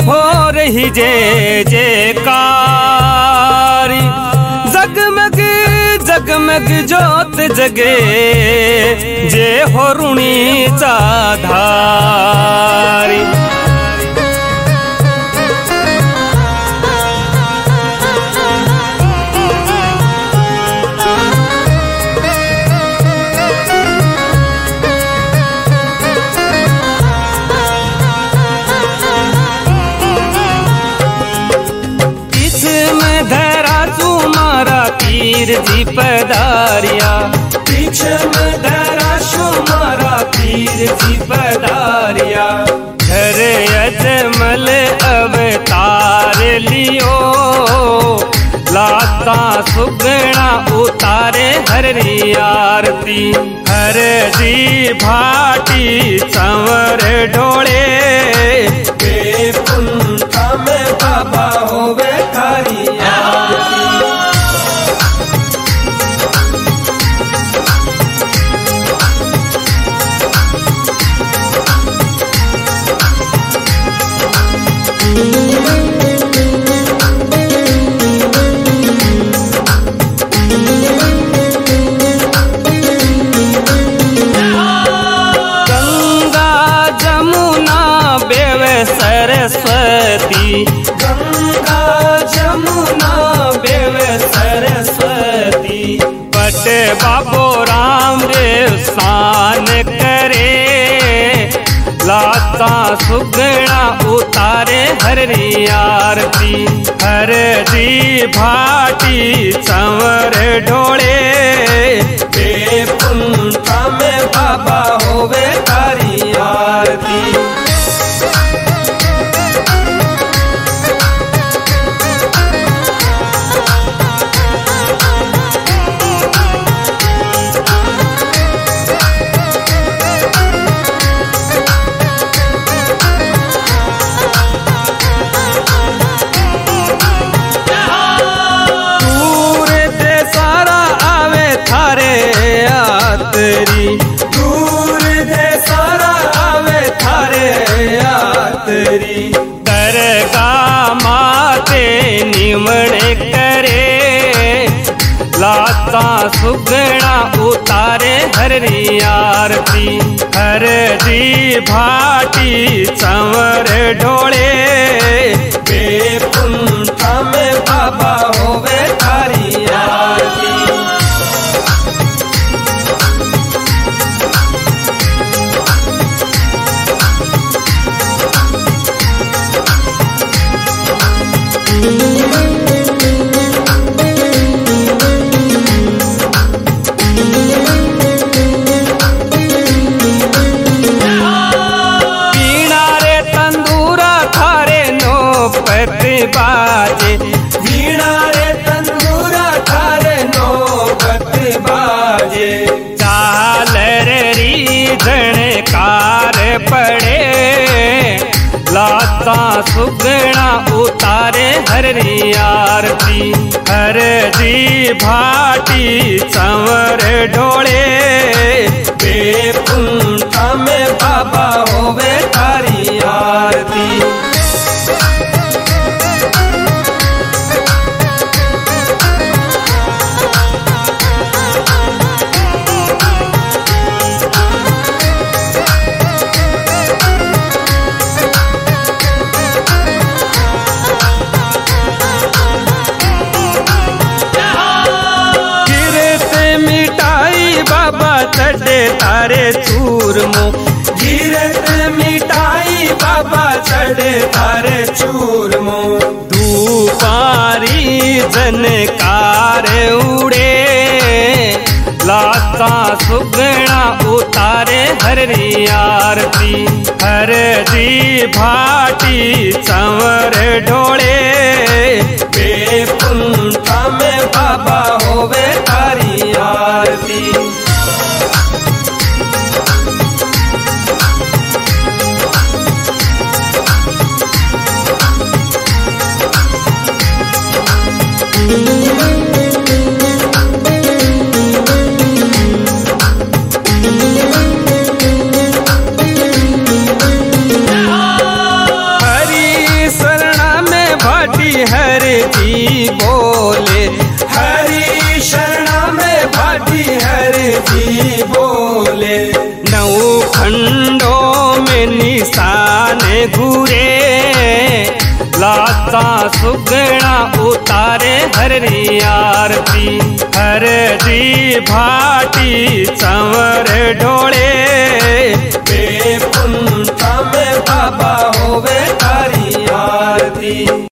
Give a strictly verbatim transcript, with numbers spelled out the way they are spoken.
हो रही जे जयकारी, जगमग जगमग जोत जगे जे हो ऋणी चाधारी। पीर जी पधारिया, पीछे में धरा शुमारा पीर जी पधारिया। घर अजमल अवतार लियो, लाता सुगना उतारे हर री आरती। हर जी भाटी संवर ढोले, बेकुंठा में बाबा होवे थारी आरती। सरस्वती, गंगा जमुना बेव सरस्वती। पट बाबो राम रे स्नान करे, लाता सुगना उतारे हर री आरती। हर जी भाटी संवर ढोले, बेकुंठा में बाबा होवे तारी आरती। दूर दे सारा आवे थारे यात्री। दरगा माते निमणे करे, लाता सुगना उतारे हर री आरती। हर जी भाटी संवर ढोले, बेकुंठा में बाबा होवे थारी आरती। बाजे वीणा रे तंदूरा थारे नौबत बाजे। झालर री झणकार पड़े, लाता सुगना उतारे हर री आरती। हर जी भाटी संवर ढोले, बेकुंठा में बाबा होवे तारी आरती। चढ़े तारे चूरमो, गिरत मिटाई बाबा चढ़े तारे चूरमो। धूपारी जनकार उड़े, लाता सुगना उतारे हर री आरती। हर जी भाटी संवर ढोले, बेकुंठा में बाबा होवे तारी आरती। हरी जी बोले। नौ खंडों में निशान घूरे, लाता सुगड़ा उतारे हरी आरती। हरदी भाटी चंवर ढोले, बेकुंठा में बाबा होवे तारी आरती।